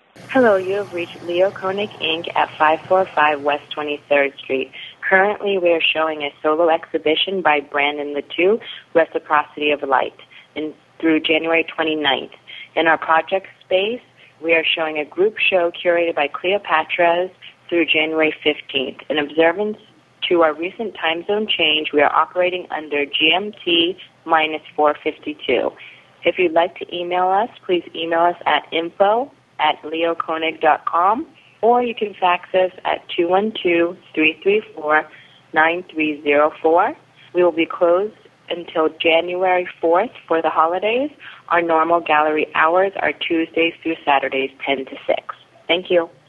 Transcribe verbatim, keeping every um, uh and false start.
Hello, you have reached Leo Koenig, Incorporated at five forty-five West twenty-third Street. Currently, we are showing a solo exhibition by Brandon Latu, Reciprocity of Light, in, through January twenty-ninth. In our project space, we are showing a group show curated by Cleopatras through January fifteenth. In observance to our recent time zone change, we are operating under G M T minus four fifty-two. If you'd like to email us, please email us at info at leokoenig dot com, or you can fax us at two one two, three three four, nine three zero four. We will be closed until January fourth for the holidays. Our normal gallery hours are Tuesdays through Saturdays, ten to six. Thank you.